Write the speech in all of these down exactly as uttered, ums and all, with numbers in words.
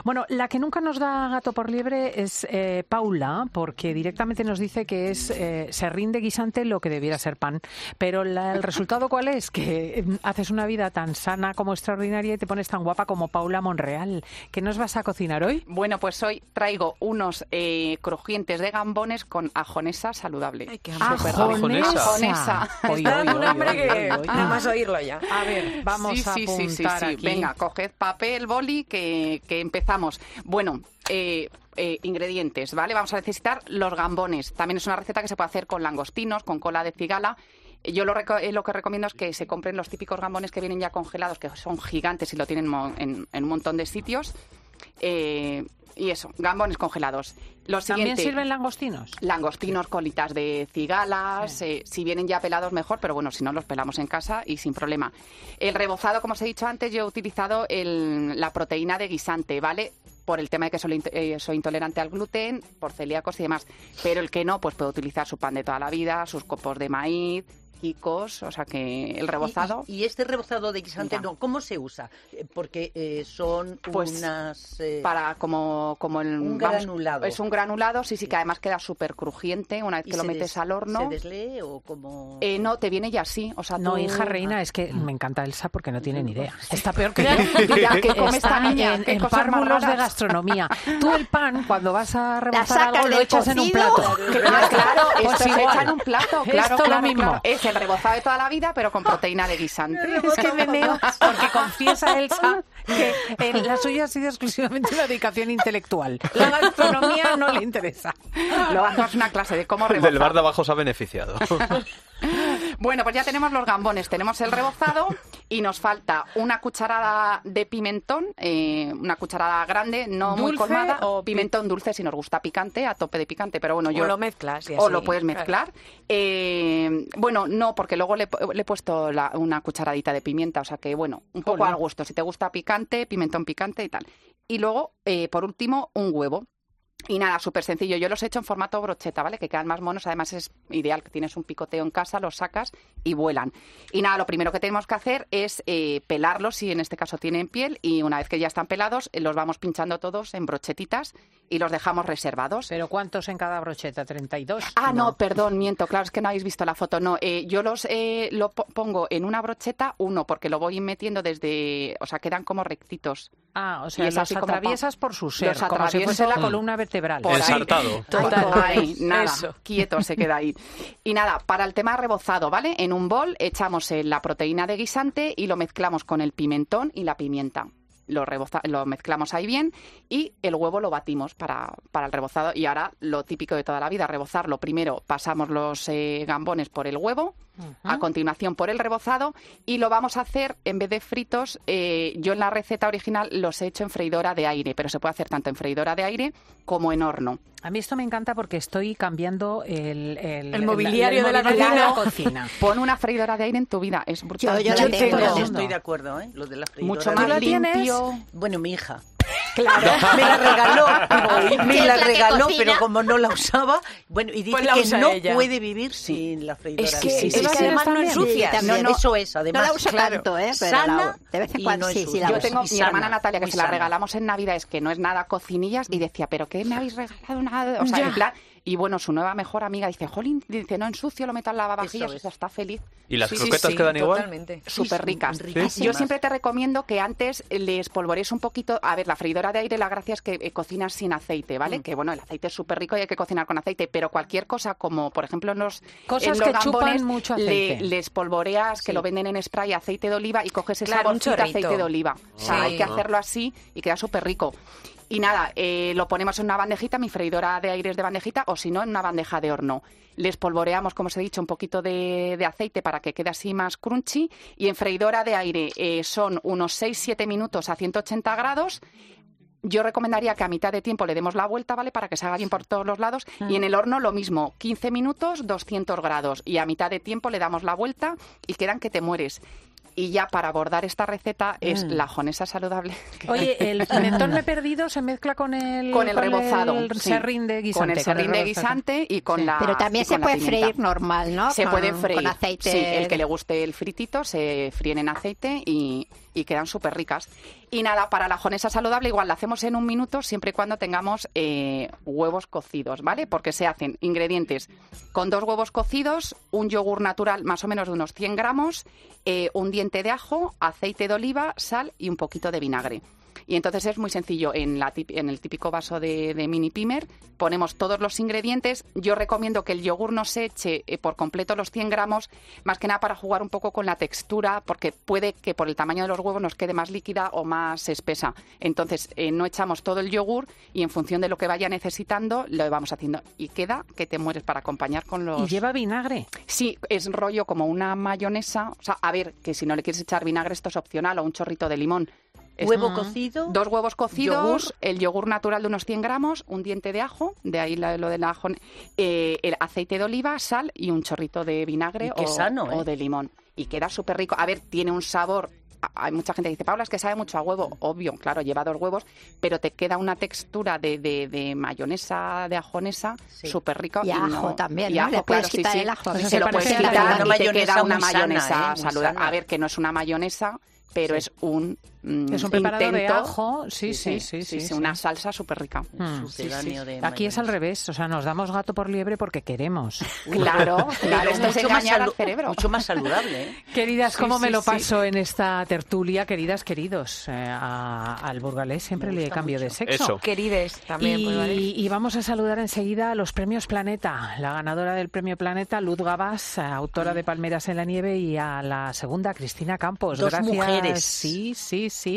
Bueno, la que nunca nos da gato por liebre es eh, Paula, porque directamente nos dice que es eh, serrín de guisante lo que debiera ser pan. Pero la, el resultado, ¿cuál es? Que eh, haces una vida tan sana como extraordinaria y te pones tan guapa como Paula Monreal. ¿Qué nos vas a cocinar hoy? Bueno, pues hoy traigo unos eh, crujientes de gambones con ajonesa saludable. Ay, qué Ajonesa. Ajonesa. Oy, Está oy, dando un oy, hambre oy, que oy, oy. nada más oírlo ya. A ver, vamos sí, a sí, apuntar sí, sí, sí. aquí. Venga, coged papel, boli, que, que empezamos. Bueno, eh, eh, ingredientes, ¿vale? Vamos a necesitar los gambones. También es una receta que se puede hacer con langostinos, con cola de cigala. Yo lo, reco- eh, lo que recomiendo es que se compren los típicos gambones que vienen ya congelados, que son gigantes y lo tienen mo- en, en un montón de sitios. Eh, y eso, gambones congelados. Lo ¿También siguiente, sirven langostinos? langostinos, colitas de cigalas, sí. eh, si vienen ya pelados mejor, pero bueno, si no los pelamos en casa y sin problema. El rebozado, como os he dicho antes, yo he utilizado el, la proteína de guisante, ¿vale? Por el tema de que soy, eh, soy intolerante al gluten, por celíacos y demás. Pero el que no, pues puede utilizar su pan de toda la vida, sus copos de maíz, quicos, o sea que el rebozado... ¿Y, y, y este rebozado de guisante, Mira. no, cómo se usa? Eh, Porque eh, son Pues, unas... eh, para como, como el... un vamos, granulado. es un granulado, sí, sí, que además queda súper crujiente una vez ¿y que lo se metes des- al horno. ¿Se deslee o como...? Eh, no, te viene ya así. O sea, No, tú- hija reina, es que me encanta Elsa porque no tiene ni idea. Está peor que yo. Ya, ¿qué come Está esta niña? en, ¿Qué en cosas más párvulos de raras? gastronomía. Tú el pan, cuando vas a rebozar sacas algo, lo del echas en un cocido. plato. Claro, claro, Pues esto se igual. echa en un plato, claro, Esto lo claro, mismo. claro. Es el rebozado de toda la vida, pero con proteína de guisante. Es que me meo porque confiesa Elsa que eh, la suya ha sido exclusivamente una dedicación intelectual. La gastronomía no le interesa. Lo hacemos una clase de cómo rebozar. Del bar de abajo se ha beneficiado. Bueno, pues ya tenemos los gambones, tenemos el rebozado y nos falta una cucharada de pimentón, eh, una cucharada grande, no muy ¿Dulce colmada, o pi- pimentón dulce si nos gusta picante, a tope de picante, pero bueno, yo... O lo mezclas y O así, lo puedes claro. mezclar. Eh, bueno, no, porque luego le, le he puesto la- una cucharadita de pimienta, o sea que, bueno, un poco Jolín. al gusto. Si te gusta picante, pimentón picante y tal. Y luego, eh, por último, un huevo. Y nada, súper sencillo. Yo los he hecho en formato brocheta, ¿vale? Que quedan más monos. Además es ideal que tienes un picoteo en casa, los sacas y vuelan. Y nada, lo primero que tenemos que hacer es eh, pelarlos, si en este caso tienen piel. Y una vez que ya están pelados, eh, los vamos pinchando todos en brochetitas y los dejamos reservados. ¿Pero cuántos en cada brocheta? ¿treinta y dos? Ah, no, perdón, miento. Claro, es que no habéis visto la foto. No, eh, yo los eh, lo po- pongo en una brocheta, uno, porque lo voy metiendo desde... O sea, quedan como rectitos. Ah, o Y sea, es los así como atraviesas por su ser, Los como si atravieso- fuese la columna vertebral. Por ahí. Ensartado. Total. Ahí, nada, Eso. quieto se queda ahí. Y nada, para el tema rebozado, ¿vale? En un bol echamos eh, la proteína de guisante y lo mezclamos con el pimentón y la pimienta. Lo, reboza- lo mezclamos ahí bien y el huevo lo batimos para, para el rebozado. Y ahora lo típico de toda la vida, rebozarlo. Primero pasamos los eh, gambones por el huevo, a continuación por el rebozado y lo vamos a hacer en vez de fritos. Eh, yo en la receta original los he hecho en freidora de aire, pero se puede hacer tanto en freidora de aire como en horno. A mí esto me encanta porque estoy cambiando el, el, El mobiliario el de la mobiliario cocina. cocina. Pon una freidora de aire en tu vida, es brutal. Yo- yo Yo la tengo, tengo. estoy de acuerdo, ¿eh? Lo de la freidora. Mucho de más ¿Tú la aire. tienes? limpio. Bueno, mi hija. Claro. Me la regaló, me Es la la que regaló, cocina. pero como no la usaba, bueno, y dice Pues la que usa no ella. puede vivir sin la freidora. Es que, de aire. es que además no ensucias. No, no, eso es, No además. la uso claro, tanto, ¿eh? Pero sana la- de vez en y cuando no sí, sí ensucia. la Yo uso. tengo Y mi sana, hermana Natalia, que muy se la sana. regalamos en Navidades, que no es nada cocinillas, y decía, ¿pero qué me habéis regalado nada? O sea, en plan... Y bueno, su nueva mejor amiga dice, jolín, dice, no ensucio, lo meto al lavavajillas, Eso o es. sea, está feliz. ¿Y las Sí, croquetas sí, quedan igual? totalmente. Súper Sí, ricas. riquísimas. Yo siempre te recomiendo que antes les polvorees un poquito. A ver, la freidora de aire, la gracia es que eh, cocinas sin aceite, ¿vale? Mm. Que bueno, el aceite es súper rico y hay que cocinar con aceite, pero cualquier cosa, como por ejemplo en los, Cosas en los que chupan gambones, mucho le- aceite. les polvoreas, que Sí. lo venden en spray, aceite de oliva y coges el Claro, un saborcito de chorrito. aceite de oliva. O sea, Sí. hay que hacerlo así y queda súper rico. Y nada, eh, lo ponemos en una bandejita, mi freidora de aire es de bandejita, o si no, en una bandeja de horno. Les polvoreamos, como os he dicho, un poquito de, de aceite para que quede así más crunchy. Y en freidora de aire eh, son unos seis siete minutos a ciento ochenta grados. Yo recomendaría que a mitad de tiempo le demos la vuelta, ¿vale? Para que se haga bien por todos los lados. Y en el horno lo mismo, quince minutos, doscientos grados. Y a mitad de tiempo le damos la vuelta y quedan que te mueres. Y ya para abordar esta receta es la ajonesa saludable. Oye, el pimentón me he perdido, se mezcla con el, Con el rebozado, el sí. serrín de guisante. Con el serrín de rebozado. guisante y con Sí. la Pero también y con se la puede pimienta. freír normal, ¿no? Se Con- pueden freír. Con aceite. Sí, el que le guste el fritito se fríen en aceite y, y quedan súper ricas. Y nada, para la jonesa saludable igual la hacemos en un minuto siempre y cuando tengamos eh, huevos cocidos, ¿vale? Porque se hacen ingredientes con dos huevos cocidos, un yogur natural más o menos de unos cien gramos, eh, un diente de ajo, aceite de oliva, sal y un poquito de vinagre. Y entonces es muy sencillo, en, la, en el típico vaso de, de mini pimer ponemos todos los ingredientes. Yo recomiendo que el yogur no se eche eh, por completo los cien gramos, más que nada para jugar un poco con la textura, porque puede que por el tamaño de los huevos nos quede más líquida o más espesa. Entonces eh, no echamos todo el yogur y en función de lo que vaya necesitando lo vamos haciendo. Y queda que te mueres para acompañar con los... ¿Y lleva vinagre? Sí, es rollo como una mayonesa. O sea, a ver, que si no le quieres echar vinagre esto es opcional, o un chorrito de limón. Es Huevo mm. cocido. Dos huevos cocidos, yogur. El yogur natural de unos cien gramos, un diente de ajo, de ahí la, lo del ajo, eh, el aceite de oliva, sal y un chorrito de vinagre o, sano, ¿eh? o de limón. Y queda súper rico. A ver, tiene un sabor... Hay mucha gente que dice, Paula, es que sabe mucho a huevo. Obvio, claro, lleva dos huevos, pero te queda una textura de, de, de mayonesa, de ajonesa, sí. súper rico. Y, y ajo no, también, y ¿no? ajo, Le puedes claro, quitar sí, el ajo. Sí. Se, se lo puedes quitar y te queda una mayonesa sana, ¿eh? saludable. A ver, que no es una mayonesa, pero sí. es un... Es un preparado intento, de ajo, sí, sí, sí, sí, sí, sí, sí. una salsa súper rica. Mm, sí, sí. De Aquí es al revés, o sea, nos damos gato por liebre porque queremos. Claro, claro, esto es engañar al cerebro. Mucho más saludable, ¿eh? Queridas, ¿cómo sí, me sí, lo sí. paso en esta tertulia? Queridas, queridos, eh, a, al burgalés siempre le cambio mucho. de sexo. Eso. Querides, también. Y, pues, y vamos a saludar enseguida a los premios Planeta, la ganadora del premio Planeta, Luz Gabás, autora de Palmeras en la nieve, y a la segunda, Cristina Campos. Dos Gracias. mujeres. Sí, sí, sí.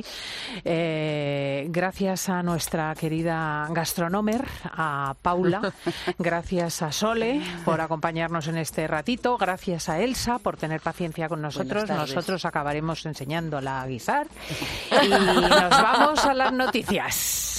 Eh, gracias a nuestra querida gastronomer, a Paula, gracias a Sole por acompañarnos en este ratito, gracias a Elsa por tener paciencia con nosotros. Nosotros acabaremos enseñándola a guisar y nos vamos a las noticias.